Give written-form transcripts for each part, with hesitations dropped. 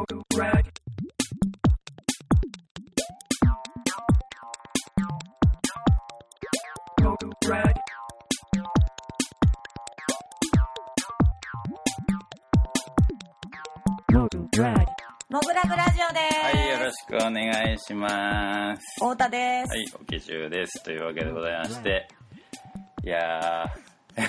モグラグラジオです。 はい、よろしくお願いします。 太田です。 はい、おきじゅうです。というわけでございまして、いやー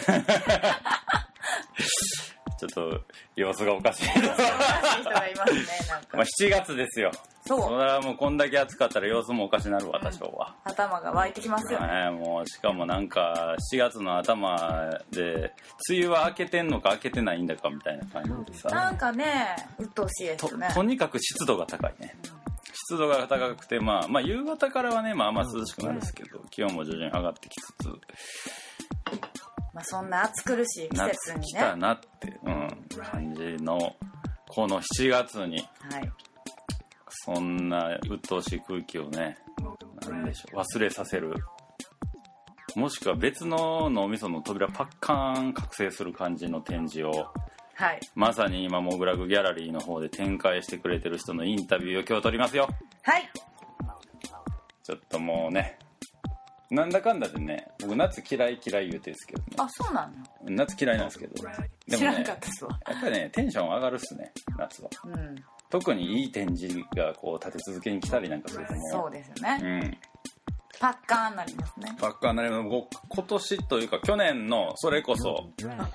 ちょっと様子がおかしい人がいますね。なんかまあ7月ですよ。それはもうこんだけ暑かったら様子もおかしになるわ、多少は。 頭が湧いてきますよね。 もうしかもなんか7月の頭で梅雨は明けてんのか明けてないんだかみたいな感じでさ、 なんかね、鬱陶しいですね。 とにかく湿度が高いね。湿度が高くて、まあ夕方からはね、まあ涼しくなるんですけど、気温も徐々に上がってきつつ、 まあそんな暑苦しい季節にね。 夏来たなって、感じのこの7月に、 はい、 そんな鬱陶しい空気をね、なんでしょう、忘れさせる、もしくは別の脳みその扉パッカーン覚醒する感じの展示を、 はい、 まさに今モグラグギャラリーの方で展開してくれてる人のインタビューを今日撮りますよ。 はい。 ちょっともうね、なんだかんだでね、僕夏嫌い言うてるんですけどね。 あ、そうなの？ 夏嫌いなんですけど、でもね、 知らんかったっすわ。 やっぱりね、テンション上がるっすね、夏は。特にいい展示がこう立て続けに来たりなんかするともう、 そうですよね。パッカーンになりますね。 パッカーンになります。今年というか去年のそれこそ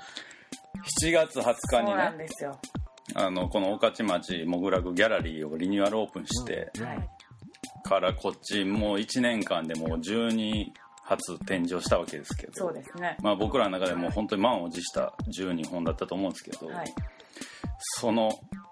7月20日にね、 そうなんですよ。 この御徒町モグラグギャラリーをリニューアルオープンして、からこっちもう1年間でもう12発展示をしたわけですけど、 そうですね。 まあ僕らの中でも本当に満を持した12本だったと思うんですけど、その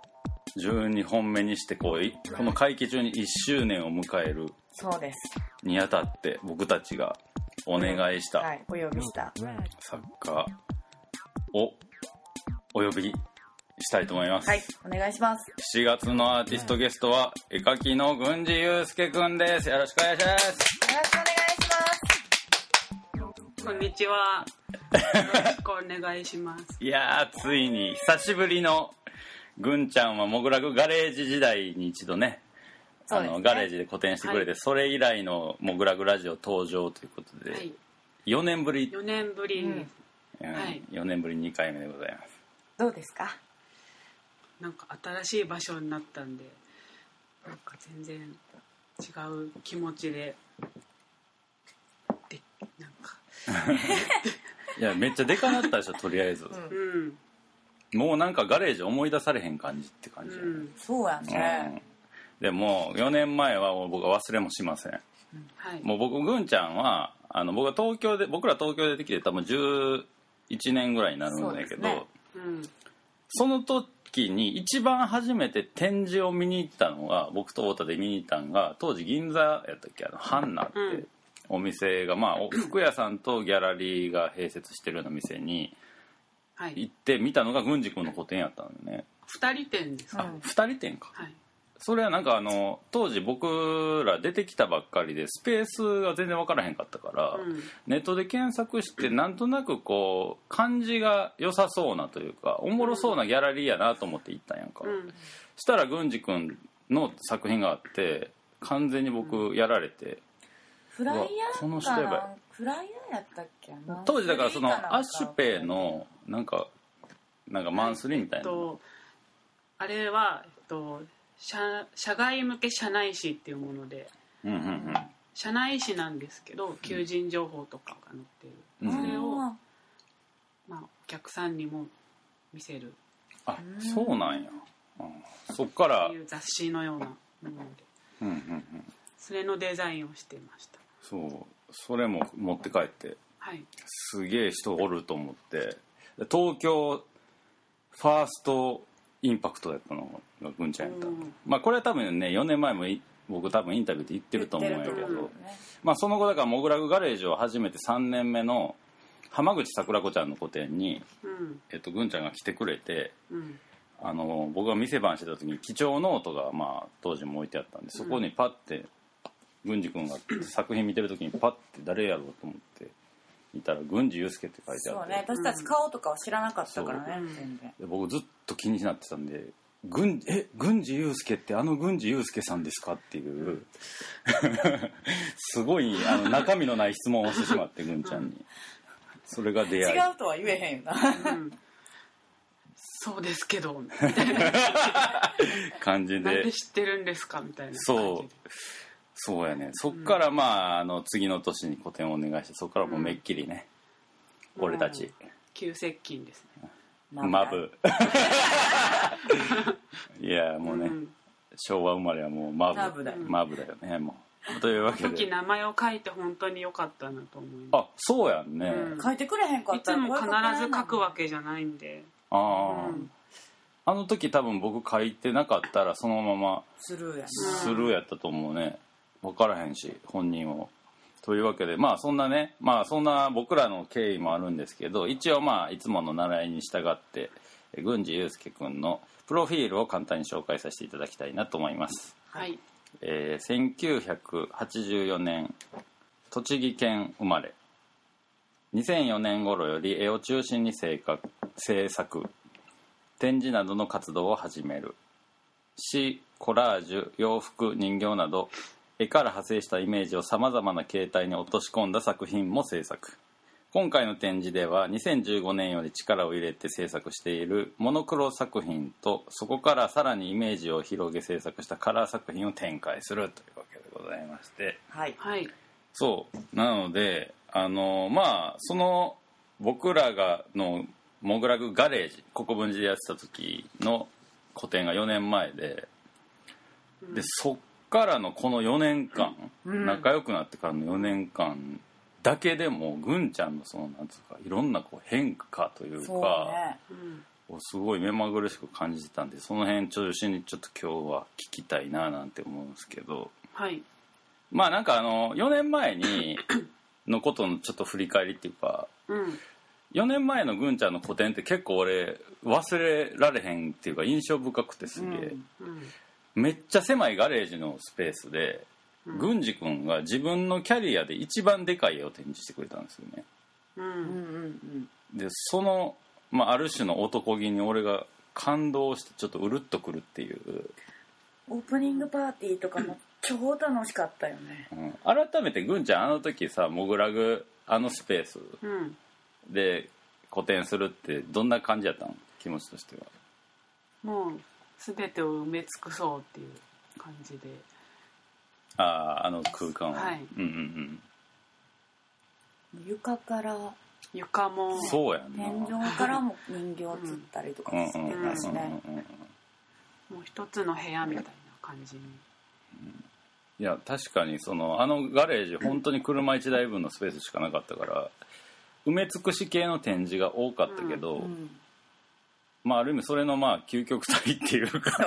12本目にしてこの会期中に1周年を迎えるにあたって僕たちがお願いした、 お呼びした作家をお呼びしたいと思います。 はい、お願いします。 7月のアーティストゲストは絵描きの郡司祐介くんです。よろしくお願いします。 よろしくお願いします。 こんにちは。よろしくお願いします。 いやー、ついに久しぶりのぐんちゃんはモグラグガレージ時代に一度ね、ガレージで個展してくれて、それ以来のモグラグラジオ登場ということで、4年ぶり 4年ぶりに、 4年ぶり2回目でございます。 どうですか？ なんか新しい場所になったんで、なんか全然違う気持ちでなんかいやめっちゃでかなったでしょとりあえず、もうなんかガレージ思い出されへん感じって感じ、 そうやね、 でも4年前は僕は忘れもしません、もう僕ぐんちゃんは僕ら東京で出てきて多分11年ぐらいになるんだけど、その時に一番初めて展示を見に行ったのが、僕と太田で見に行ったのが当時銀座やったっけ、ハンナってお店が、まあ服屋さんとギャラリーが併設してるような店に行って見たのが郡司君の個展やったんだよね。 2人展ですか？ 2人展か、それはなんか当時僕ら出てきたばっかりでスペースが全然分からへんかったから、ネットで検索してなんとなくこう感じが良さそうなというかおもろそうなギャラリーやなと思って行ったんやんか、したら郡司君の作品があって完全に僕やられて、 フライヤーこの人やばい、 フライヤーやったっけ？ 当時だからそのアッシュペイのなんかマンスリーみたいな、 あれは社外向け社内誌っていうもので、社内誌なんですけど求人情報とかが載っている、それを、まあ、お客さんにも見せる、 そうなんや、そっからいう雑誌のようなもので、それのデザインをしてました。 それも持って帰って、すげえ人おると思って、東京ファーストインパクトやったのがぐんちゃんやった、まあこれは多分ね4年前も僕多分インタビューで言ってると思うんやけど、まあその後だからモグラグガレージを始めて3年目の浜口桜子ちゃんの個展に、ぐんちゃんが来てくれて、僕が店番してた時に貴重ノートがまあ当時も置いてあったんで、そこにパッて郡司君が作品見てる時にパッて誰やろうと思って見たら郡司祐介って書いてあって、 そうね、私たち顔とかは知らなかったからね、全然。 で僕ずっと気になってたんで郡司祐介って郡司祐介さんですかっていうすごい中身のない質問をしてしまって郡ちゃんに、それが出会い。 違うとは言えへんよな、 そうですけどみたいな感じでなんで知ってるんですかみたいな感じで。 そうやね。そっから次の年に個展をお願いして、そっからもうめっきりね、俺たち急接近ですね。 マブいやもうね、昭和生まれはもうマブだよね。もうというわけで、 その時名前を書いて本当に良かったなと思います。あ、そうやんね、 書いてくれへんかったらいつも必ず書くわけじゃないんで。 あの時多分僕書いてなかったらそのままスルーやったと思うね。分からへんし本人を。というわけでそんなね、そんな僕らの経緯もあるんですけど、一応いつもの習いに従って郡司祐介くんのプロフィールを簡単に紹介させていただきたいなと思います。 はい。 1984年栃木県生まれ。2004年頃より絵を中心に制作、展示などの活動を始める。詩、コラージュ、洋服、人形など絵から派生したイメージをさまざまな形態に落とし込んだ作品も制作。今回の展示では2015年より力を入れて制作しているモノクロ作品と、そこからさらにイメージを広げ制作したカラー作品を展開するというわけでございまして、 はい、 そうなのでその僕らがのモグラグガレージ国分寺でやってた時の個展が4年前で、そっからのこの4年間、仲良くなってからの4年間だけでも郡ちゃんのそのなんつうかいろんな変化というかをすごい目まぐるしく感じてたんで、その辺中心にちょっと今日は聞きたいななんて思うんですけど、なんか4年前にのことのちょっと振り返りっていうか、4年前の郡ちゃんの個展って結構俺忘れられへんっていうか印象深くてすげえ、めっちゃ狭いガレージのスペースで郡司君が自分のキャリアで一番でかい絵を展示してくれたんですよね。でその、ある種の男気に俺が感動してちょっとうるっとくるっていう。 オープニングパーティーとかも超楽しかったよね、 改めて郡ちゃんあの時さモグラグスペースで個展するってどんな感じやったの？気持ちとしては。 もう全てを埋め尽くそうっていう感じで、 あの空間を、 床から床もそうやな、 天井からも人形釣ったりとかしてたしね、 もう一つの部屋みたいな感じに、 いや確かにガレージ本当に車1台分のスペースしかなかったから埋め尽くし系の展示が多かったけど、ある意味それの究極体っていうか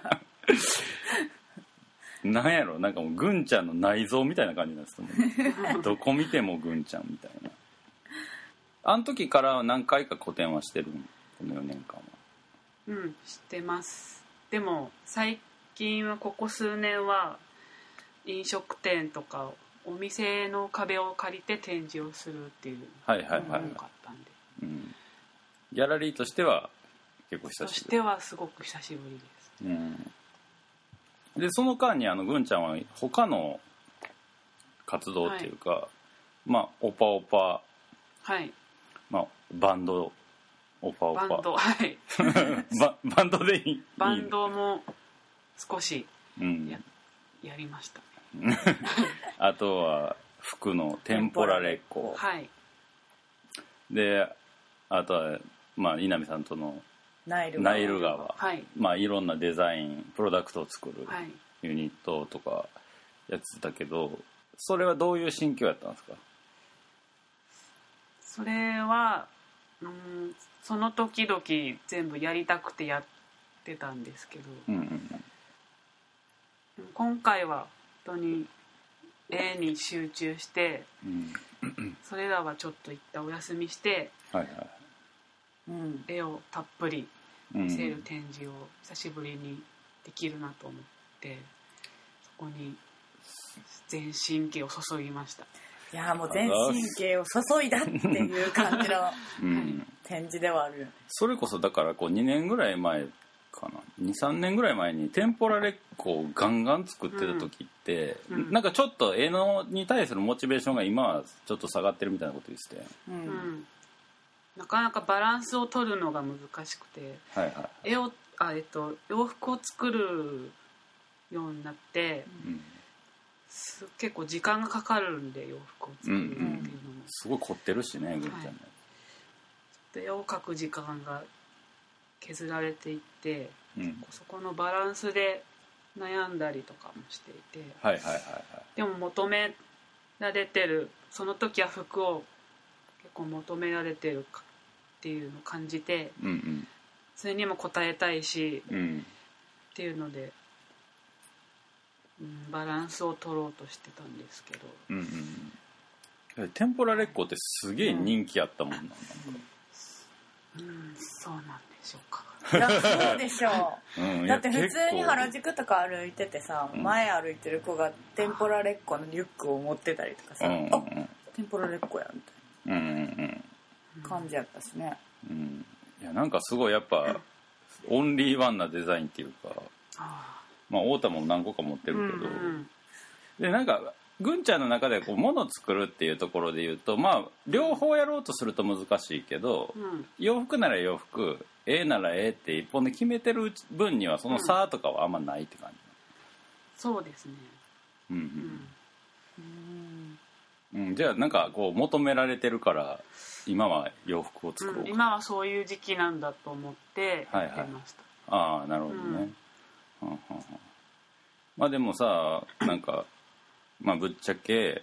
なんやろ、なんかもう郡ちゃんの内臓みたいな感じなんですよねどこ見ても郡ちゃんみたいな。あの時から何回か個展はしてるの？この4年間は。 してます。でも最近はここ数年は飲食店とかお店の壁を借りて展示をするっていうのが多かったんで、 ギャラリーとしては結構久しぶり。 としてはすごく久しぶりです。 でその間に郡ちゃんは他の活動っていうか、オパオパ、バンドオパオパバンドバンドでいいバンドも少しやりました。 あとは服のテンポラレッコ、であとは稲見さんとのナイル川、いろんなデザインプロダクトを作るユニットとかやってたけど、それはどういう心境やったんですか？ それはその時々全部やりたくてやってたんですけど、今回は本当に絵に集中して、それらはちょっと一旦お休みして、絵をたっぷり見せる展示を久しぶりにできるなと思って、そこに全神経を注ぎました。 いやもう全神経を注いだっていう感じの展示ではあるよね。 それこそだから2年ぐらい前かな 2,3 年ぐらい前にテンポラレッコをガンガン作ってた時って、なんかちょっと絵のに対するモチベーションが今はちょっと下がってるみたいなこと言ってて、 なかなかバランスを取るのが難しくて、洋服を作るようになって、結構時間がかかるんで洋服を作るっていうのも、 すごい凝ってるしね、ぐんちゃんね。 で絵を描く時間が削られていって、そこのバランスで悩んだりとかもしていて、でも求められてる、その時は服を結構求められてるっていうのを感じて、それにも応えたいし、っていうので、バランスを取ろうとしてたんですけど、 テンポラレッコってすげえ人気あったもんなんか、 そうなんでしょうか。 いやそうでしょう、だって普通に原宿とか歩いててさ、前歩いてる子がテンポラレッコのリュックを持ってたりとかさ、あ、テンポラレッコやみたいな感じやったしね。 いやなんかすごいやっぱオンリーワンなデザインっていうか、まあ太田も何個か持ってるけど、でなんかぐんちゃんの中でこう物を作るっていうところで言うと、まあ両方やろうとすると難しいけど、洋服なら洋服、絵なら絵って一本で決めてる分にはその差とかはあんまないって感じ。 そうですね。 じゃあなんかこう求められてるから今は洋服を作ろうか、 今はそういう時期なんだと思ってやってました。 ああなるほどね。まあでもさ、なんかまあぶっちゃけ、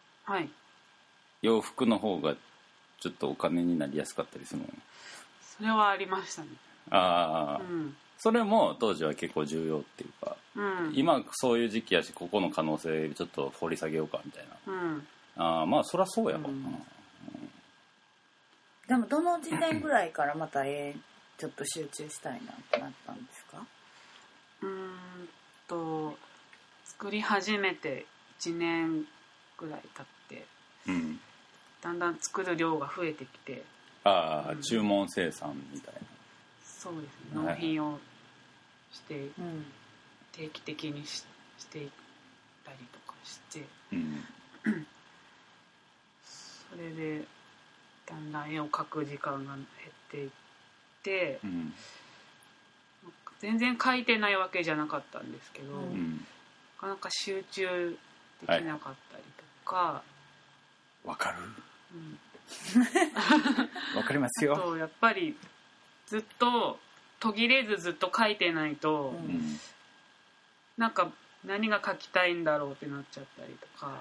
洋服の方がちょっとお金になりやすかったりするの？ それはありましたね。 それも当時は結構重要っていうか、今そういう時期やし、ここの可能性ちょっと掘り下げようかみたいな。まあそりゃそうやわな。 でもどの時点ぐらいからまたちょっと集中したいなってなったんですか？ 作り始めて1年ぐらい経って、だんだん作る量が増えてきて、 注文生産みたいな。 そうですね、納品をして、定期的にしていったりとかして、それでだんだん絵を描く時間が減っていって、全然描いてないわけじゃなかったんですけど、なかなか集中できなかったりとか。 わかる。わかりますよ。 やっぱりずっと途切れずずっと描いてないと、なんか何が描きたいんだろうってなっちゃったりとか、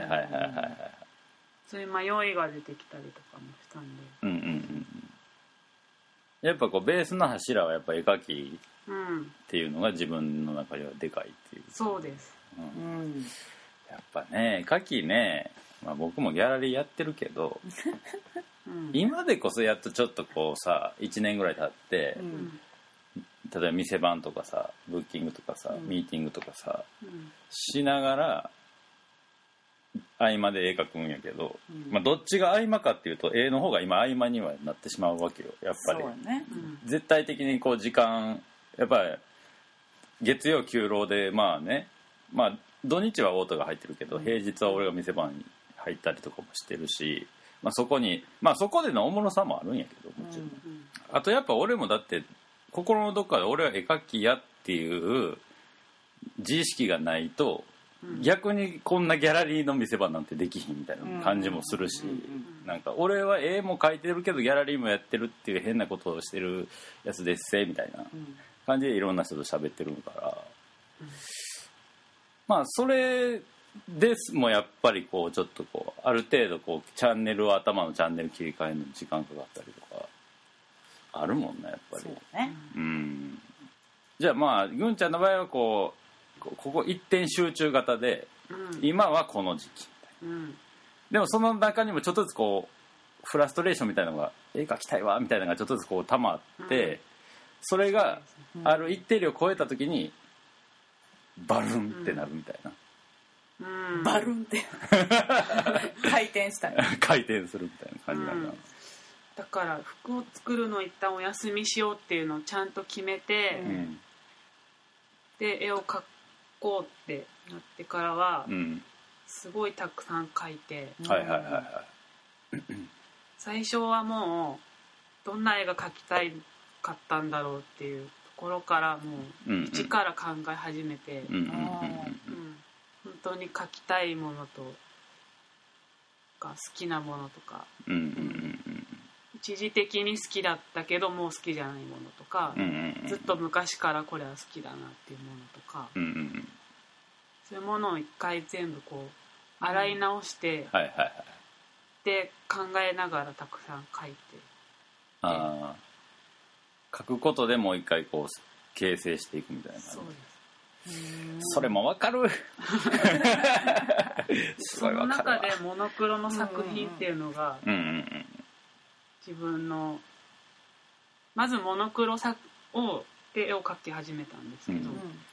そういう迷いが出てきたりとかもしたんで、 やっぱこうベースの柱はやっぱ絵描きっていうのが自分の中ではでかいっていう。 そうです、 やっぱね、絵描きね、まあ、僕もギャラリーやってるけど、今でこそやっとちょっとこうさ1年ぐらい経って、例えば店番とかさ、ブッキングとかさ、ミーティングとかさ、しながら合間で絵描くんやけど、まあ、どっちが合間かっていうと絵の方が今合間にはなってしまうわけよ、やっぱり。絶対的にこう時間、やっぱり月曜休労で、まあね、まあ土日はオートが入ってるけど、平日は俺が店番に入ったりとかもしてるし、まあ、そこに、まあ、そこでのおもろさもあるんやけど、もちろん、あとやっぱ俺もだって心のどっかで俺は絵描きやっていう自意識がないと、逆にこんなギャラリーの店番なんてできひんみたいな感じもするし、なんか俺は絵も描いてるけどギャラリーもやってるっていう変なことをしてるやつですせみたいな感じでいろんな人と喋ってるから、まあそれですもやっぱりこうちょっとこうある程度こうチャンネルを頭のチャンネル切り替えるのに時間かかったりとかあるもんね、やっぱり。じゃあまあぐんちゃんの場合はここ一点集中型で、今はこの時期みたいな、でもその中にもちょっとずつこうフラストレーションみたいなのが、絵描きたいわみたいなのがちょっとずつこう溜まって、それがある一定量超えた時にバルンってなるみたいな、 バルンって回転したい回転するみたいな感じなんだ、 だから服を作るのを一旦お休みしようっていうのをちゃんと決めて、うん、で絵を描こうってなってからは、うん、すごいたくさん描いて、はいはいはいはい、最初はもうどんな絵が描きたいかったんだろうっていうところからもう一から考え始めて、本当に描きたいものとか好きなものとか、一時的に好きだったけどもう好きじゃないものとか、ずっと昔からこれは好きだなっていうものとか、そういうものを一回全部こう洗い直して、で考えながらたくさん描いて、 書くことでもう一回こう形成していくみたいな。そうです。それもわかるその中でモノクロの作品っていうのが自分のまずモノクロで絵を描き始めたんですけど、や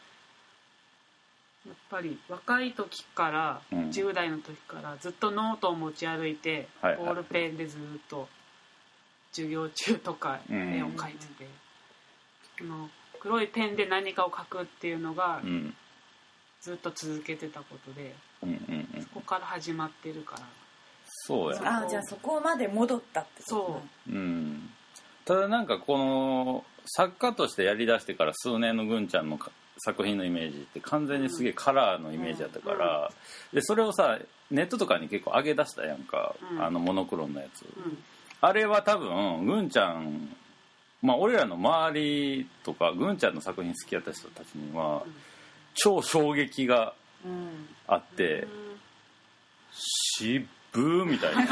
っぱり若い時から10代の時からずっとノートを持ち歩いてボールペンでずっと授業中とか絵を描いてて、黒いペンで何かを描くっていうのがずっと続けてたことで、そこから始まってるから。 そうや。 じゃあそこまで戻ったってこと。 そう。ただなんかこの作家としてやりだしてから数年のぐんちゃんの作品のイメージって完全にすげえカラーのイメージだったから、でそれをさネットとかに結構上げ出したやんか、モノクロのやつ、あれは多分ぐんちゃん、まあ俺らの周りとかぐんちゃんの作品好きだった人たちには超衝撃があって、渋ーみたいな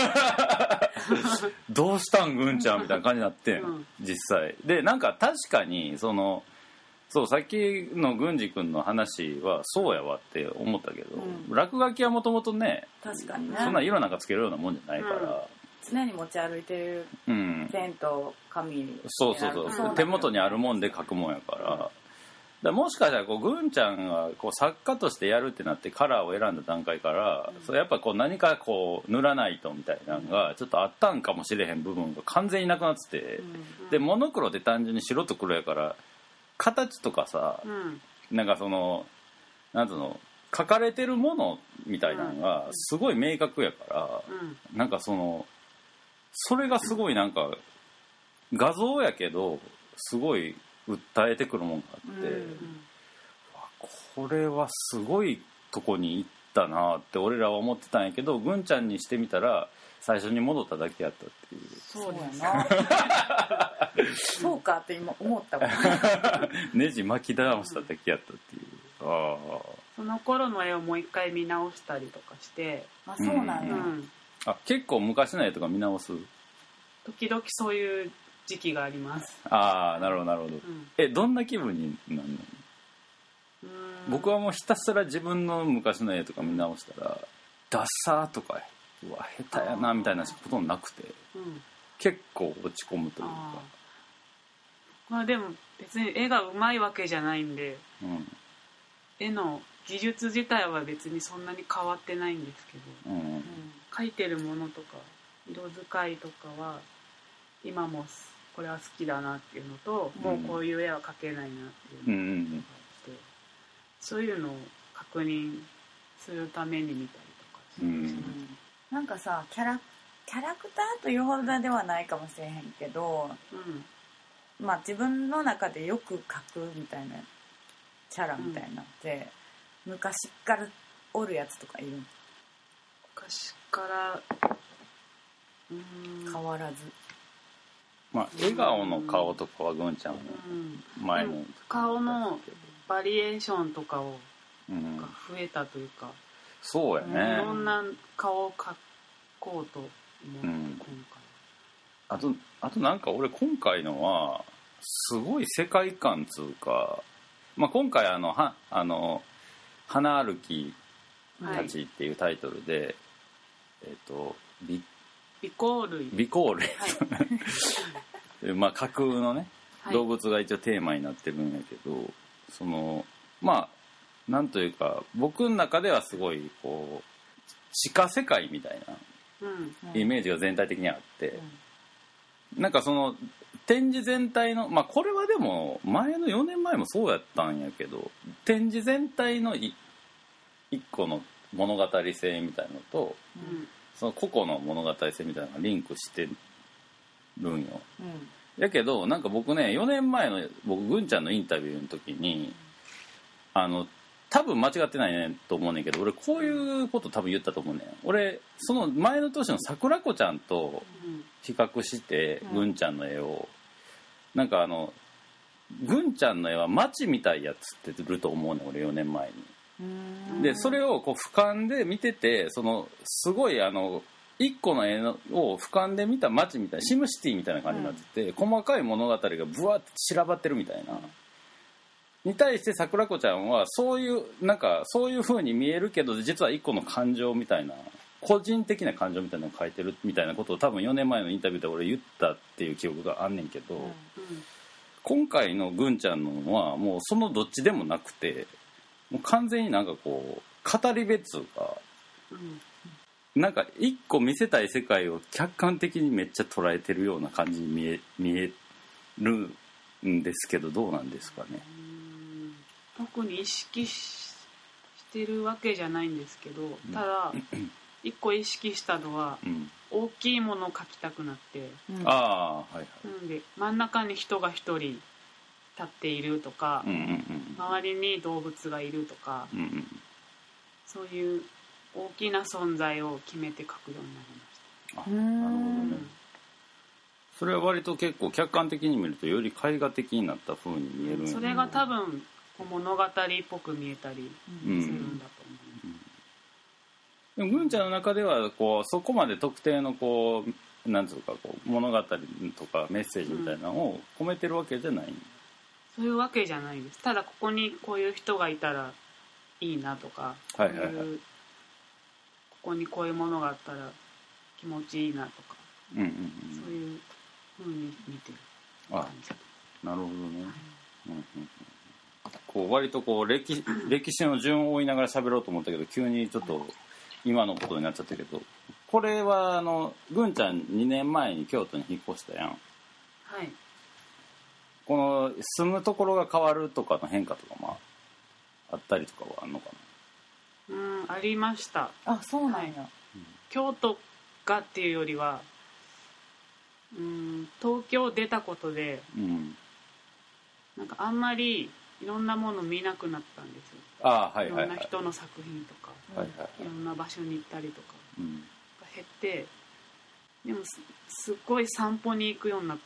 どうしたんぐんちゃんみたいな感じになってん、実際で。なんか確かにそうさっきの郡司君の話はそうやわって思ったけど、落書きはもともとね、 確かにね、 そんな色なんかつけるようなもんじゃないから、 常に持ち歩いてるペンと紙、 そう手元にあるもんで書くもんやから、もしかしたらこうぐんちゃんがこう作家としてやるってなってカラーを選んだ段階から、それやっぱこう何かこう塗らないとみたいなのがちょっとあったんかもしれへん部分が完全になくなってて、でモノクロって単純に白と黒やから形とかさ、なんかなんつうの書かれてるものみたいなのがすごい明確やから、なんかそれがすごいなんか画像やけどすごい訴えてくるもんがあって、これはすごいとこに行ったなって俺らは思ってたんやけど、ぐんちゃんにしてみたら最初に戻っただけやったっていう。 そうやなそうかって今思ったもんネジ巻き直しただけやったっていう。 その頃の絵をもう一回見直したりとかして。 そうなんや、 結構昔の絵とか見直す？ 時々そういう時期があります。 なるほどなるほど、どんな気分になるの？僕はもうひたすら自分の昔の絵とか見直したらダッサーとかうわ下手やなみたいなことなくて、結構落ち込むというか。 まあでも別に絵がうまいわけじゃないんで、絵の技術自体は別にそんなに変わってないんですけど、描いてるものとか色使いとかは今もこれは好きだなっていうのと、もうこういう絵は描けないなっていうのがあって、そういうのを確認するために見たりとかしますね。 なんかさキャラクターというほどではないかもしれへんけど、まあ自分の中でよく描くみたいなキャラみたいなって、昔からおるやつとかいる？ 昔から変わらず。 まあ笑顔の顔とかはぐんちゃんの前の顔のバリエーションとかが増えたというか、 そうやね、 いろんな顔を描こうと思って今回、あとなんか俺今回のはすごい世界観つうか、まあ、今回花歩きたちっていうタイトルで、 ビコール、 まあ架空のね動物が一応テーマになってるんやけど、まあなんというか僕の中ではすごいこう地下世界みたいなイメージが全体的にあって、 なんかその展示全体のこれはでも前の4年前もそうやったんやけど、展示全体の一個の物語性みたいなのと、その個々の物語性みたいなのがリンクしてるんよ、やけどなんか僕ね4年前のぐんちゃんのインタビューの時に多分間違ってないねと思うねんけど、俺こういうこと多分言ったと思うねん。俺その前の年の桜子ちゃんと比較して、ぐんちゃんの絵をなんかぐんちゃんの絵は街みたいやつってると思うねん俺4年前に。でそれをこう俯瞰で見てて、そのすごい一個の絵を俯瞰で見た街みたいなシムシティみたいな感じになってて、細かい物語がブワーって散らばってるみたいなに対して桜子ちゃんはそういう風に見えるけど実は一個の感情みたいな、個人的な感情みたいなのを書いてるみたいなことを多分4年前のインタビューで俺言ったっていう記憶があんねんけど、今回のぐんちゃんのはもうそのどっちでもなくて、もう完全になんかこう語り部っつうか、なんか一個見せたい世界を客観的にめっちゃ捉えてるような感じに見えるんですけど、どうなんですかね。 特に意識してるわけじゃないんですけど、ただ一個意識したのは、大きいものを描きたくなって、なので真ん中に人が一人立っているとか、周りに動物がいるとか、そういう大きな存在を決めて描くようになりました。 なるほどね。それは割と結構客観的に見るとより絵画的になった風に見えるんや、 それが多分物語っぽく見えたりするんだと思います。 でもぐんちゃんの中ではこうそこまで特定のこうなんつうかこう物語とかメッセージみたいなのを込めてるわけじゃない、 そういうわけじゃないです。ただここにこういう人がいたらいいなとか、ここにこういうものがあったら気持ちいいなとか、そういう風に見てる感じ。 なるほどね。こう割とこう歴史の順を追いながら喋ろうと思ったけど急にちょっと今のことになっちゃったけど、これはぐんちゃん2年前に京都に引っ越したやん。この住むところが変わるとかの変化とかあったりとかはあんのかな。ありました。 あ、そうなんや。 京都がっていうよりは東京出たことで、なんかあんまりいろんなもの見なくなったんですよ。いろんな人の作品とか、いろんな場所に行ったりとかが減って、でもすっごい散歩に行くようになって、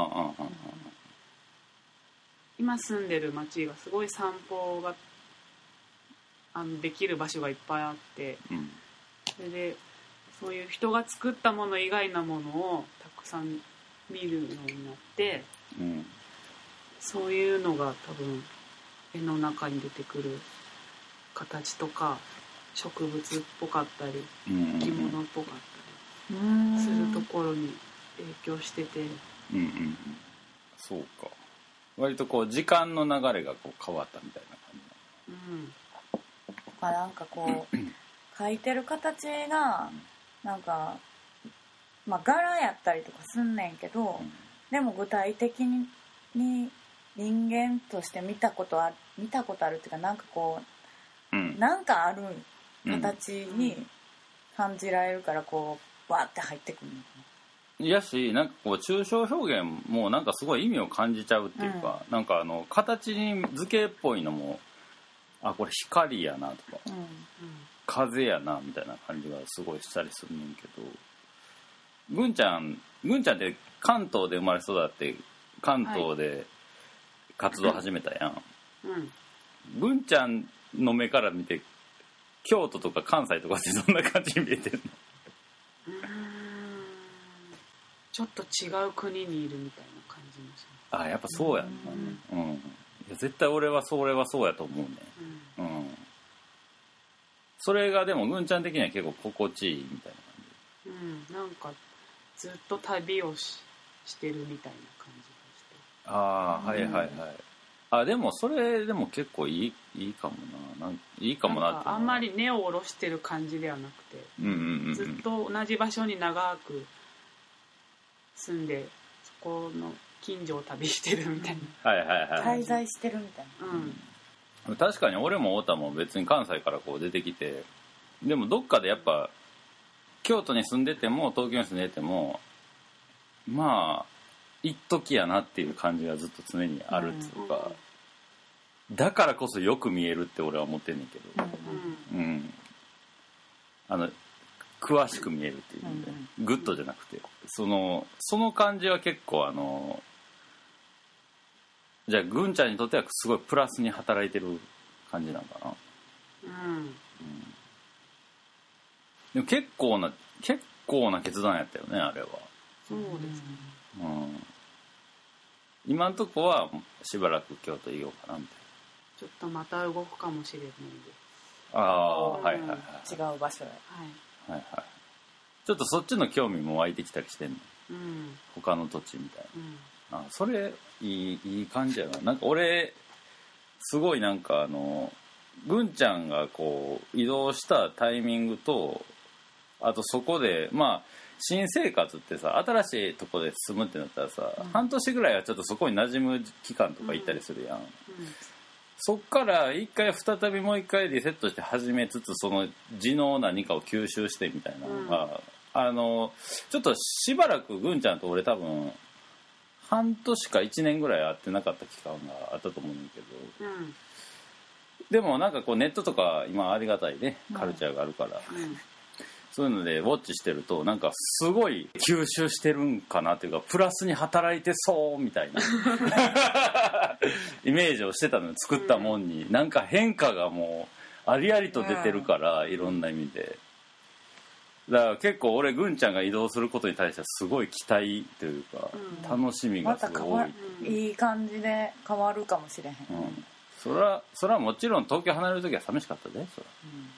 今住んでる町がすごい散歩ができる場所がいっぱいあって、それでそういう人が作ったもの以外なものをたくさん見るようになって、そういうのが多分絵の中に出てくる形とか植物っぽかったり生き物っぽかったりするところに影響してて、 そうか、割とこう時間の流れがこう変わったみたいな感じ。 なんかこう描いてる形がなんか柄やったりとかすんねんけど、でも具体的に人間として見たことあるっていうか、なんかこう、なんかある形に感じられるからこうバーって入ってくるのかな。やしなんかこう抽象表現もなんかすごい意味を感じちゃうっていうか、なんか形に図形っぽいのもこれ光やなとか、風やなみたいな感じがすごいしたりするねんけど、ぐんちゃんって関東で生まれ育って関東で活動始めたやん。ぐんちゃんの目から見て京都とか関西とかってどんな感じに見えてるの？ ちょっと違う国にいるみたいな感じもします。 やっぱそうやんな。いや絶対俺はそうやと思うね。それがでもぐんちゃん的には結構心地いいみたいな感じ。 なんかずっと旅をしてるみたいな感じがして。でもそれでも結構いいかもな。いいかもなって。 あんまり根を下ろしてる感じではなくて、ずっと同じ場所に長く住んでそこの近所を旅してるみたいな、はいはいはい、 滞在してるみたいな、確かに俺も太田も別に関西からこう出てきて、でもどっかでやっぱ京都に住んでても東京に住んでてもまあ一時やなっていう感じがずっと常にあるっていうか、だからこそよく見えるって俺は思ってんねんけど、詳しく見えるっていうので、グッドじゃなくてその感じは結構じゃあぐんちゃんにとってはすごいプラスに働いてる感じなのかな。でも結構な決断やったよねあれは。 そうですね、 今のとこはしばらく京都いようかなみたいな。 ちょっとまた動くかもしれないです。 はいはいはい、 違う場所へ、 はいはい、ちょっとそっちの興味も湧いてきたりしてんの、他の土地みたいな、それいい感じやな。なんか俺すごいなんかぐんちゃんがこう移動したタイミングと、あとそこでまあ新生活ってさ、新しいとこで住むってなったらさ、半年ぐらいはちょっとそこに馴染む期間とか行ったりするやん、そっから一回再びもう一回リセットして始めつつ、その地の何かを吸収してみたいなのが、ちょっとしばらくぐんちゃんと俺多分半年か1年ぐらい会ってなかった期間があったと思うんだけど、でもなんかこうネットとか今ありがたいねカルチャーがあるから、そういうのでウォッチしてるとなんかすごい吸収してるんかなっていうか、プラスに働いてそうみたいなイメージをしてたのに、作ったもんになんか変化がもうありありと出てるから、いろんな意味で。だから結構俺ぐんちゃんが移動することに対してはすごい期待というか、楽しみがすごい多い、 またいい感じで変わるかもしれへん、 それはもちろん東京離れる時は寂しかったで、それ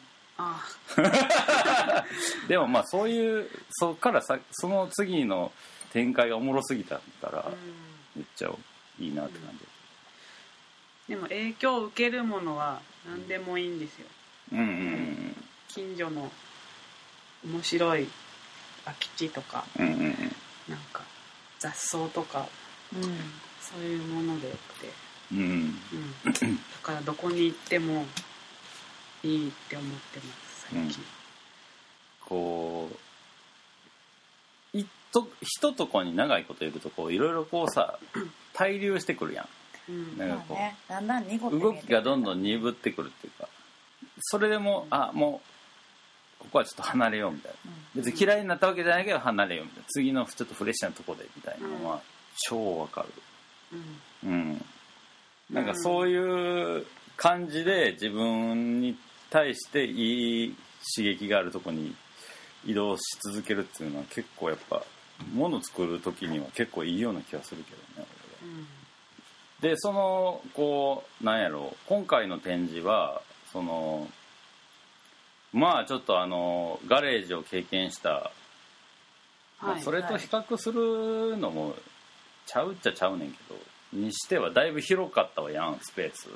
でもまあそういうそっからその次の展開がおもろすぎたから、めっちゃいいなって感じ、 でも影響を受けるものは何でもいいんですよ、近所の面白い空き地とか、なんか雑草とか、そういうものでって、だからどこに行ってもいいって思ってます最近、 こう人とこに長いこといるとこういろいろこうさ滞留してくるやん、なんかこう、 だんだん濁って動きがどんどん鈍ってくるっていうか、それでももうここはちょっと離れようみたいな、別に嫌いになったわけじゃないけど離れようみたいな、次のちょっとフレッシュなとこでみたいなのは超わかる、なんかそういう感じで自分に対していい刺激があるとこに移動し続けるっていうのは結構やっぱ物作る時には結構いいような気がするけどね、俺は。でそのこうなんやろう、今回の展示はそのまあちょっとガレージを経験した、それと比較するのもちゃうっちゃちゃうねんけど、にしてはだいぶ広かったわやんスペース、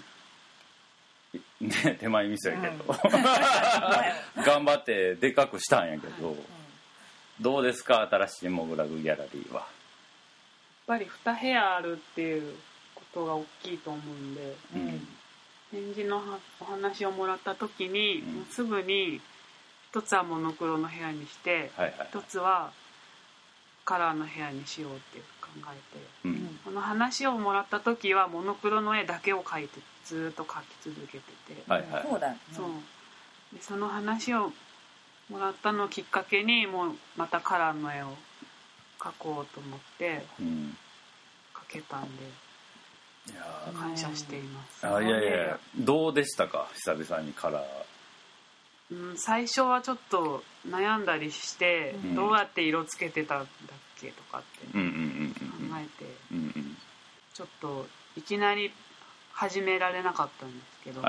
ね、手前味噌やけど、頑張ってでかくしたんやけど、どうですか新しいモグラグギャラリーは。 やっぱり2部屋あるっていうことが大きいと思うんで、展示のお話をもらった時に、もうすぐに一つはモノクロの部屋にして、一つはカラーの部屋にしようって考えて、この話をもらった時はモノクロの絵だけを描いてずっと描き続けてて、 そうだね、 でその話をもらったのをきっかけにもうまたカラーの絵を描こうと思って描けたんで、感謝しています。 いやどうでしたか久々にカラー、最初はちょっと悩んだりして、どうやって色つけてたんだっけとかって考えて、ちょっといきなり始められなかったんですけど、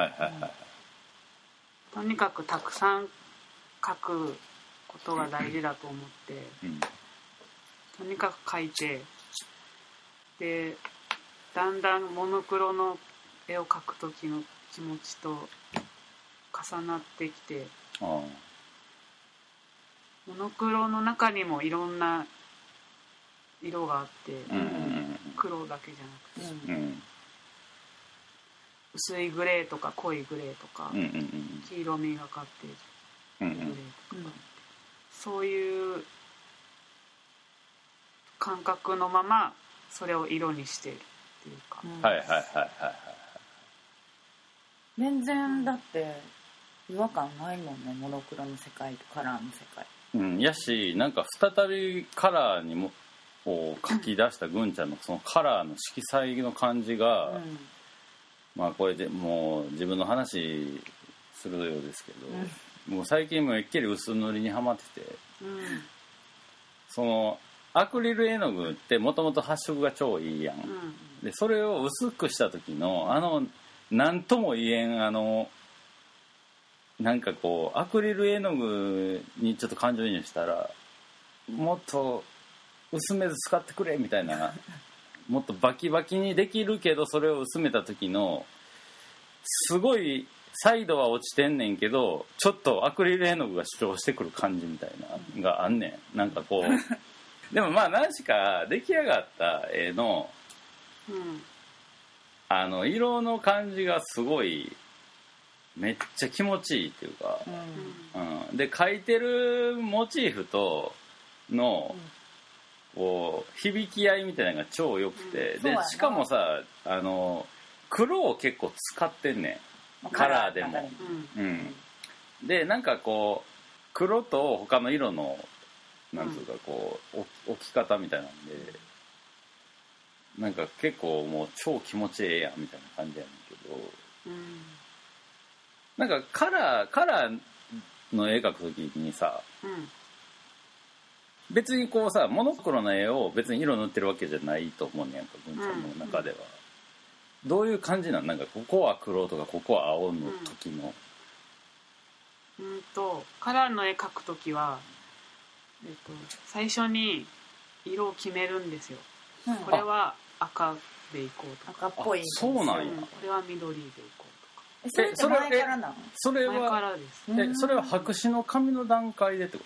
とにかくたくさん描くことが大事だと思って、とにかく描いて、でだんだんモノクロの絵を描く時の気持ちと重なってきて、モノクロの中にもいろんな色があって、黒だけじゃなくて、薄いグレーとか濃いグレーとか、黄色みがかっているグレーとか、そういう感覚のままそれを色にしているっていうか、 全然だって違和感ないもんね、モノクロの世界とカラーの世界。 やし、なんか再びカラーにもを書き出したぐんちゃんのそのカラーの色彩の感じが、まあこれでもう自分の話するようですけど、もう最近もめっきり薄塗りにはまってて、そのアクリル絵の具ってもともと発色が超いいやん、でそれを薄くした時のなんとも言えんなんかこうアクリル絵の具にちょっと感情移入したらもっと薄めず使ってくれみたいなもっとバキバキにできるけどそれを薄めた時のすごい彩度は落ちてんねんけどちょっとアクリル絵の具が主張してくる感じみたいなのがあんねん。なんかこうでもまあ何しか出来上がった絵の、色の感じがすごいめっちゃ気持ちいいっていうか、で描いてるモチーフとのこう響き合いみたいなのが超良くて、でしかもさ黒を結構使ってんねん、カラーでも、でなんかこう黒と他の色のなんつうかこう置き方みたいなんでなんか結構もう超気持ちええやんみたいな感じやねんけど、なんかカラーの絵描くときにさ、別にこうさモノクロの絵を別に色塗ってるわけじゃないと思うねんやんか、文ちゃんの中では、どういう感じなん？なんかここは黒とかここは青の時の、 カラーの絵描くときは、最初に色を決めるんですよ、これは赤でいこうとか、 赤っぽい、 そうなんや、 これは緑でいこうとか。 それって前からなの？ それは前からです。 それは白紙の紙の段階でってこと？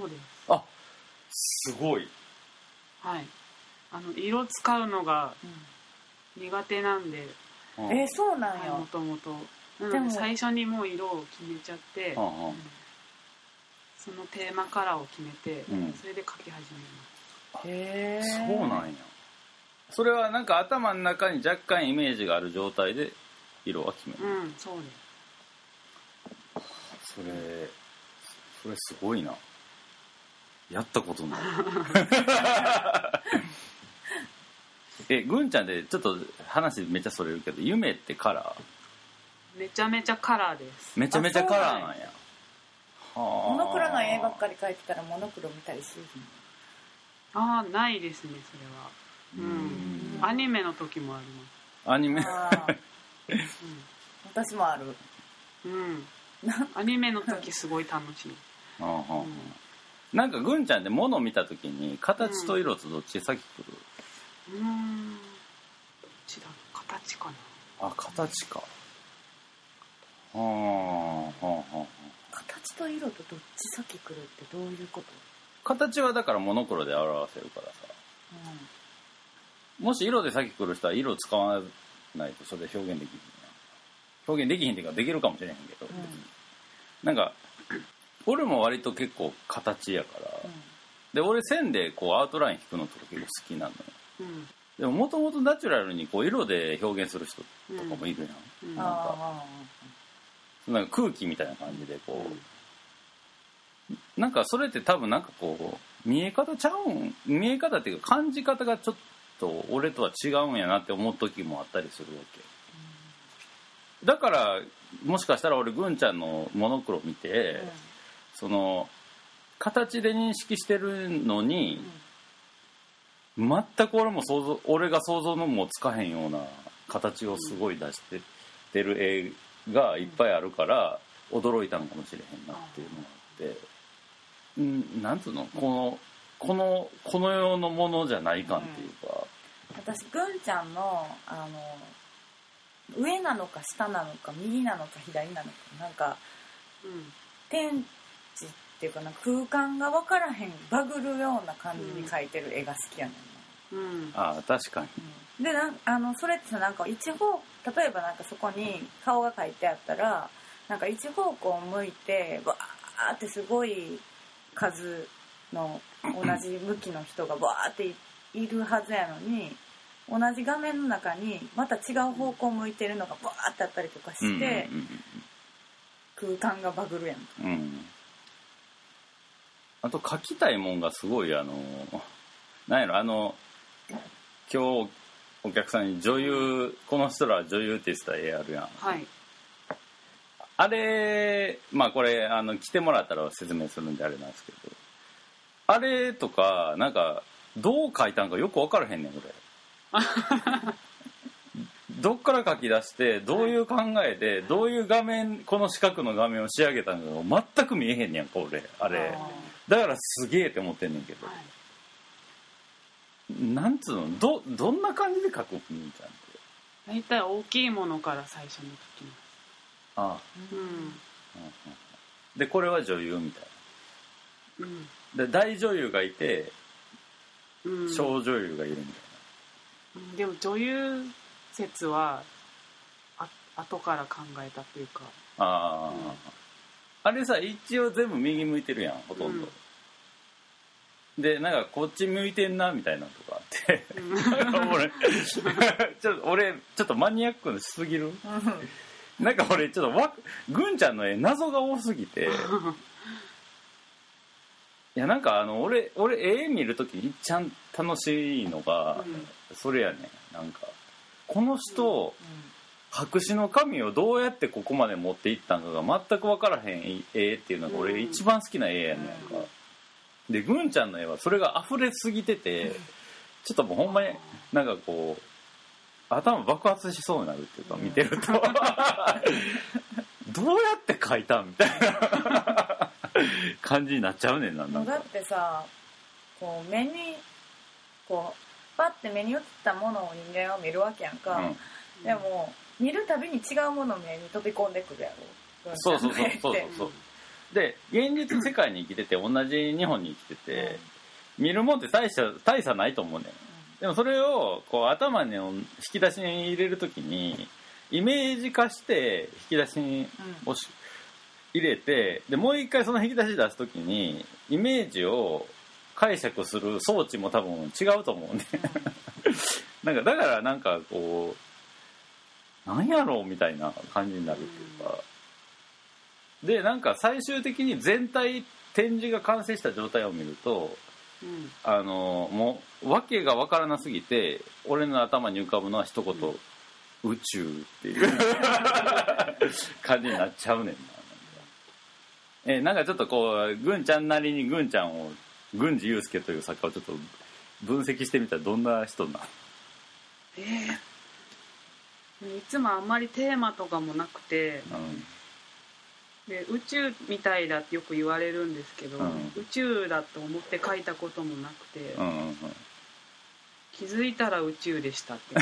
そうです。 あ、すごい。 はい、色使うのが苦手なんで、 そうなんや、 もともと。でも最初にもう色を決めちゃって、そのテーマカラーを決めて、それで描き始めます。 そうなんや。それはなんか頭の中に若干イメージがある状態で色は決める。 そうです。 それすごいな。やったことないぐんちゃんでちょっと話めっちゃそれるけど、夢ってカラー？ めちゃめちゃカラーです。 めちゃめちゃカラーなんや。 モノクロの絵ばっかり描いてたらモノクロ見たりするの？ないですね、それは。アニメの時もあります。 アニメ私もある。 アニメの時すごい楽しい。 なんかぐんちゃんで物を見た時に形と色とどっち先来る？ どっちだ？形かな。 形か。 形と色とどっち先来るってどういうこと？ 形はだからモノクロで表せるからさ、もし色で先来る人は色を使わないとそれで表現できひんやん。表現できひんっていうかできるかもしれへんけど、なんか俺も割と結構形やから、で俺線でこうアウトライン引くのとか結構好きなのよ、でももともとナチュラルにこう色で表現する人とかもいるやん、なんか空気みたいな感じでこう、なんかそれって多分なんかこう見え方っていうか感じ方がちょっと俺とは違うんやなって思う時もあったりするわけ。だからもしかしたら俺ぐんちゃんのモノクロ見て、その形で認識してるのに、全く俺が想像のもつかへんような形をすごい出してってる絵がいっぱいあるから驚いたのかもしれへんなっていうのがあって、なんつうの、この世のものじゃない感っていうか、 私ぐんちゃんの上なのか下なのか右なのか左なのかなんか、天地っていうかな、空間が分からへんバグるような感じに描いてる絵が好きやねんな。 ああ確かに。 でそれってさ、なんか一方、例えばなんかそこに顔が描いてあったら、なんか一方向を向いてバーってすごい数の同じ向きの人がバーっているはずやのに、同じ画面の中にまた違う方向を向いてるのがバーってあったりとかして、空間がバグるやん。 あと描きたいもんがすごいなんやろ、今日お客さんに女優、この人らは女優って言ってた絵あるやん。 はい。 あれ、まあこれ来てもらったら説明するんであれなんですけど、あれとかなんかどう描いたんかよく分からへんねんこれ。どっから書き出してどういう考えでどういう画面、この四角の画面を仕上げたのか全く見えへんねんか俺あれ。だからすげえって思ってんねんけど、なんつうの、どんな感じで描くんちゃんって。 大体大きいものから最初に描きます。 ああ、でこれは女優みたいな、で大女優がいて、小女優がいるみたいな、でも女優説は後から考えたというか、 あれさ一応全部右向いてるやんほとんど、でなんかこっち向いてんなみたいなとかあって俺ちょっとマニアックなしすぎるなんか俺ちょっとぐんちゃんの絵謎が多すぎていやなんか俺絵見るときいっちゃん楽しいのが、それやね。なんかこの人、白紙の紙をどうやってここまで持っていったのかが全く分からへん絵っていうのが俺一番好きな絵やねんか。でぐんちゃんの絵はそれが溢れすぎてて、ちょっともうほんまになんかこう頭爆発しそうになるっていうか、見てるとどうやって描いたみたいな感じになっちゃうねんな。なんかだってさ、こう目にこうパッて目に映ったものを人間は見るわけやんか、でも見るたびに違うものを目に飛び込んでくるやろ。 そうで現実世界に生きてて同じ日本に生きてて、見るもんって大差ないと思うねん。でもそれをこう頭に引き出しに入れるときにイメージ化して引き出しに入れて、でもう一回その引き出し出すときにイメージを解釈する装置も多分違うと思うねなんかだからなんかこうなんやろうみたいな感じになるっていうか、でなんか最終的に全体展示が完成した状態を見ると、もう訳が分からなすぎて俺の頭に浮かぶのは一言、宇宙っていう感じになっちゃうねんな。なんかちょっとこうぐんちゃんなりにぐんちゃんを郡司祐介という作家をちょっと分析してみたらどんな人なの？ いつもあんまりテーマとかもなくて、で宇宙みたいだってよく言われるんですけど、宇宙だと思って書いたこともなくて、気づいたら宇宙でしたって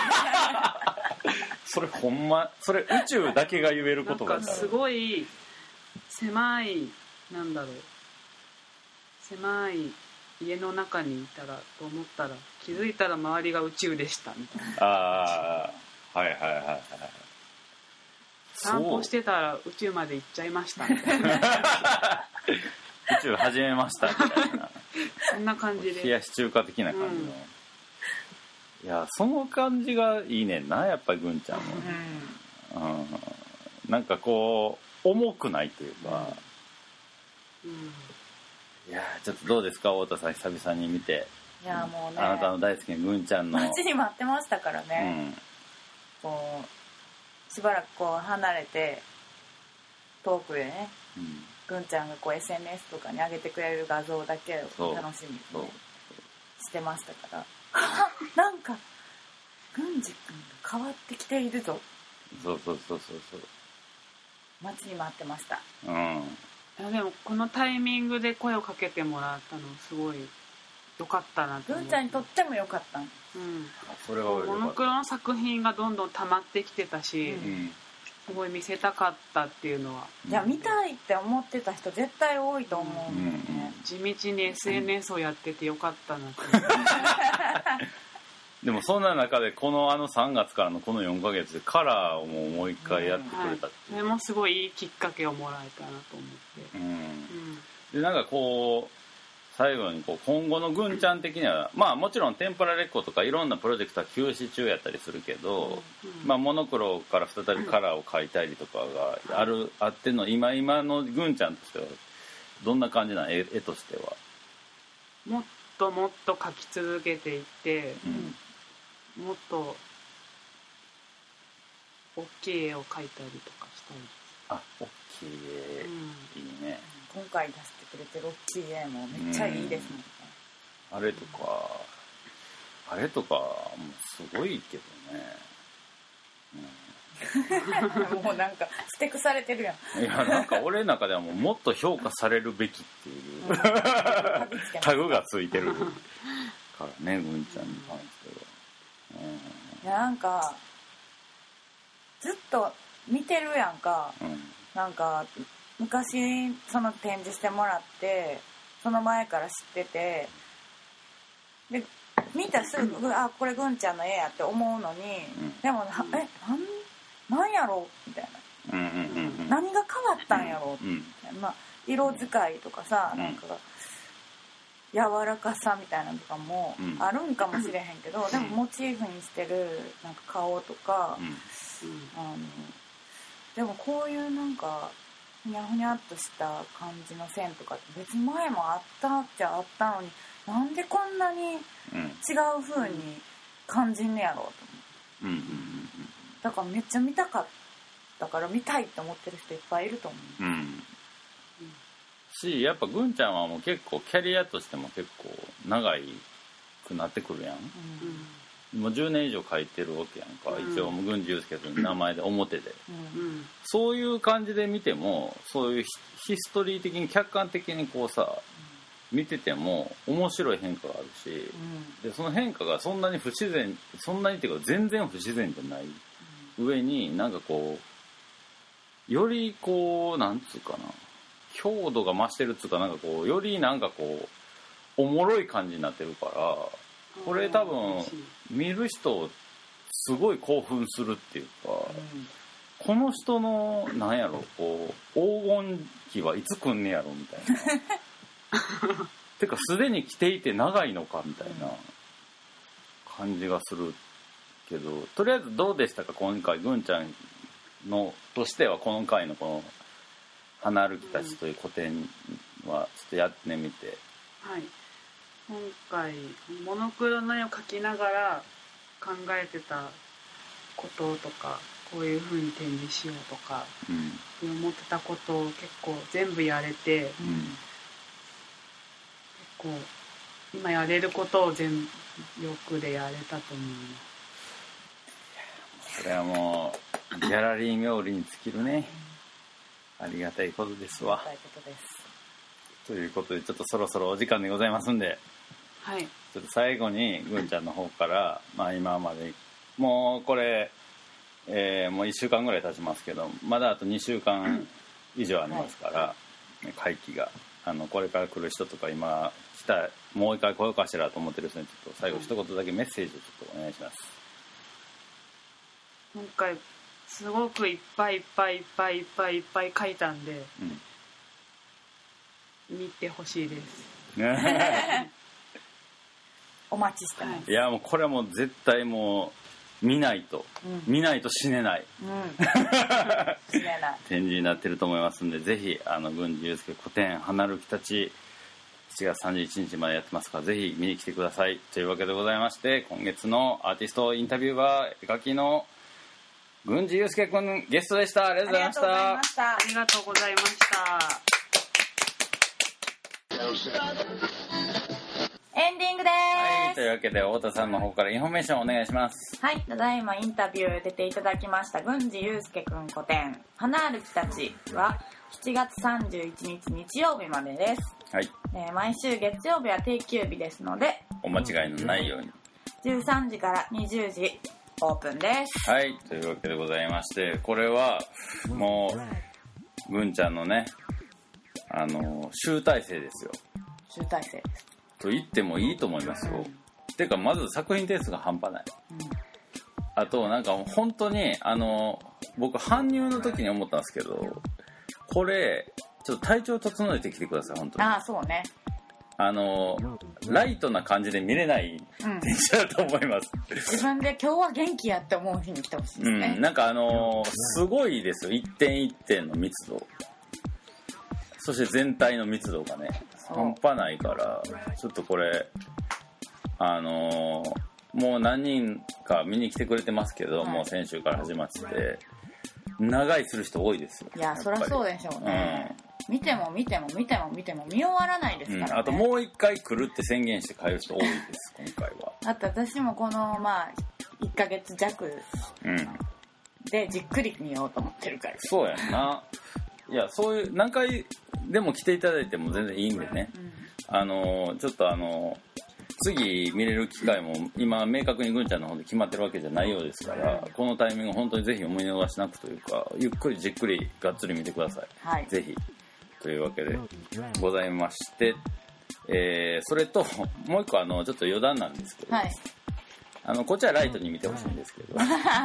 それほんま、それ宇宙だけが言えることがなんかすごい狭い、なんだろう、狭い家の中にいたらと思ったら気づいたら周りが宇宙でしたみたいな。 はいはいはいはい。 散歩してたら宇宙まで行っちゃいましたみたいな宇宙始めましたみたいなそんな感じで冷やし中華的な感じの、いやその感じがいいねんなやっぱりぐんちゃんの、なんかこう重くないというか、いやちょっとどうですか太田さん、久々に見て。 いやもうね、 あなたの大好きなぐんちゃんの待ちに待ってましたからね、こうしばらくこう離れて遠くでね、ぐんちゃんがこう SNS とかに上げてくれる画像だけを楽しみに、してましたから、なんか郡司君が変わってきているぞ。 そう待ちに待ってました。 でもこのタイミングで声をかけてもらったのすごい良かったなと思って。 ぐんちゃんにとっても良かったそれはモノクロの作品がどんどん溜まってきてたし、 すごい見せたかったっていうのは、 じゃあ見たいって思ってた人絶対多いと思うんですね、 地道に SNS をやっててよかったなってでもそんな中でこの3月からのこの4ヶ月でカラーをもう一回やってくれたっていう、 それもすごいいいきっかけをもらえたなと思って、 でなんかこう最後にこう今後のぐんちゃん的にはまあもちろんテンポラレッコとかいろんなプロジェクトは休止中やったりするけど、まあモノクロから再びカラーを描いたりとかがあっての今のぐんちゃんとしてはどんな感じなの？絵としてはもっともっと描き続けていって、もっと大きい絵を描いたりとかしたいです。 あ、大きい絵、いいね。 今回出してくれてる大きい絵もめっちゃいいですもんね。 あれとかもすごいけどね、もうなんかステクされてるやん。 いやなんか俺の中ではもっと評価されるべきっていうタグがついてるからね、ぐんちゃんに関しては。 いやなんかずっと見てるやんか、なんか昔その展示してもらってその前から知ってて、で見たらすぐあこれぐんちゃんの絵やって思うのに、でもなんやろみたいな、何が変わったんやろみたいな、色使いとかさ、なんか柔らかさみたいなのとかもあるんかもしれへんけど、でもモチーフにしてるなんか顔とか、でもこういうなんかふにゃふにゃっとした感じの線とかって別に前もあったっちゃあったのに、なんでこんなに違う風に感じんねやろうと思う、だからめっちゃ見たかったから見たいって思ってる人いっぱいいると思う、 しやっぱぐんちゃんはもう結構キャリアとしても結構長くなってくるやん、もう10年以上書いてるわけやんか、一応郡司祐介君の名前で表で、そういう感じで見てもそういうヒストリー的に客観的にこうさ見てても面白い変化があるし、でその変化がそんなに不自然、そんなにっていうか全然不自然じゃない上になんかこうよりこうなんつうかな強度が増してるっつうか、なんかこうよりなんかこうおもろい感じになってるから、これ多分見る人すごい興奮するっていうか、この人のなんやろこう黄金期はいつ来んねやろみたいなてかすでに来ていて長いのかみたいな感じがするけど、とりあえずどうでしたか今回ぐんちゃんのとしては、この回のこの花歩きたちという個展はちょっとやってみて。 はい、今回モノクロの絵を描きながら考えてたこととか、こういう風に展示しようとか、思ってたことを結構全部やれて、結構今やれることを全力でやれたと思います。 それはもうギャラリー冥利に尽きるね。ありがたいことですわ。 ありがたいことです。 ということでちょっとそろそろお時間でございますんで、 はい、 ちょっと最後にぐんちゃんの方から、今までもうこれ、もう1週間ぐらい経ちますけど、まだあと2週間以上ありますから、会期がこれから来る人とか今来たもう一回来ようかしらと思ってる人にちょっと最後一言だけメッセージをちょっとお願いします。 今回すごくいっぱい書いたんで、見てほしいですお待ちしてます。 いやもうこれはもう絶対もう見ないと死ねない、 死ねない展示になってると思いますんで、ぜひ郡司祐介個展花歩きたち7月31日までやってますから、ぜひ見に来てくださいというわけでございまして、今月のアーティストインタビューは絵描きの郡司祐介くんゲストでした。ありがとうございました。 ありがとうございました。 エンディングです。 はい、というわけで太田さんの方からインフォメーションお願いします。 はい、ただいまインタビュー出ていただきました郡司祐介くん個展花歩きたちは7月31日日曜日までです。 はい、 毎週月曜日は定休日ですのでお間違いのないように、 13時から20時オープンです。 はい、というわけでございまして、これはもうぐんちゃんのね集大成ですよ。 集大成ですと言ってもいいと思いますよ。てかまず作品点数が半端ない、あとなんか本当に僕搬入の時に思ったんですけど、これちょっと体調整えてきてください。本当にそうね、 ライトな感じで見れない電車だと思います、 自分で今日は元気やって思う日に来てほしいですね。 なんかすごいですよ、一点一点の密度、そして全体の密度がね半端ないから、ちょっとこれもう何人か見に来てくれてますけど、もう先週から始まってて長居する人多いですよ。 いや、そりゃそうでしょうね、見ても見ても見ても見ても見終わらないですからね、 あともう一回来るって宣言して帰る人多いです今回は。 あと私もこの1ヶ月弱でじっくり見ようと思ってるから、 そうやんな。いや、そういう何回でも来ていただいても全然いいんでね、ちょっと次見れる機会も今明確にぐんちゃんの方で決まってるわけじゃないようですから、このタイミング本当にぜひ思い逃しなくというか、ゆっくりじっくりがっつり見てください、ぜひというわけでございまして、それともう一個ちょっと余談なんですけど、こっちはライトに見てほしいんですけど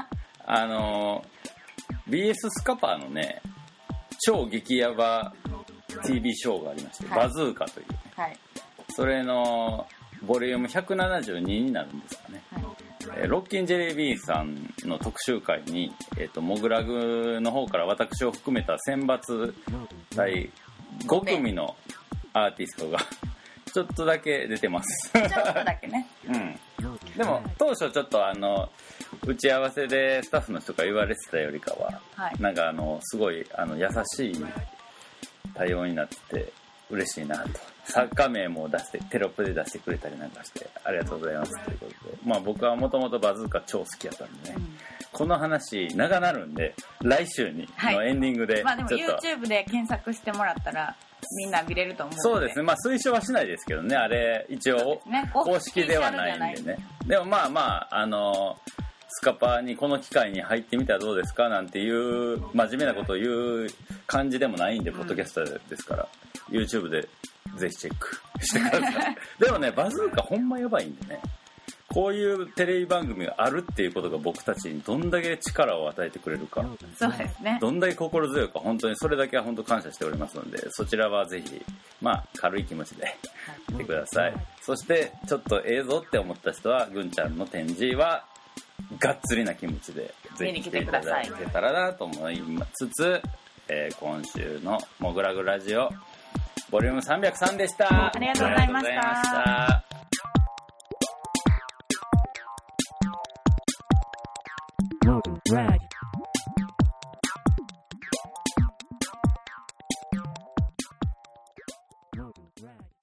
BS スカパーのね超激ヤバ TV ショーがありまして、バズーカというね、それのボリューム172になるんですかね、ロッキンジェリービーンさんの特集会に、モグラグの方から私を含めた選抜第5組のアーティストがちょっとだけ出てますちょっとだけねでも当初ちょっと打ち合わせでスタッフの人が言われてたよりかは、なんかすごい優しい対応になってて嬉しいなと。作家名も出してテロップで出してくれたりなんかしてありがとうございますということで、僕はもともとバズーカ超好きやったんでね、この話長なるんで来週にのエンディングで、 でも YouTube で検索してもらったらみんな見れると思うので。 そうですね、推奨はしないですけどね、あれ一応公式ではないんでね。でもスカパーにこの機会に入ってみたらどうですかなんていう真面目なことを言う感じでもないんで、ポッドキャストですから YouTube でぜひチェックしてくださいでもね、バズーカほんまやばいんでね、こういうテレビ番組があるっていうことが僕たちにどんだけ力を与えてくれるか、 そうですね、 どんだけ心強いか、本当にそれだけは本当感謝しておりますので、そちらはぜひ軽い気持ちで見てください、そしてちょっと映像って思った人はぐんちゃんの展示はがっつりな気持ちでぜひ来ていただけたらなと思いつつ、今週のモグラグラジオボリューム303でした。 ありがとうございました。Drag.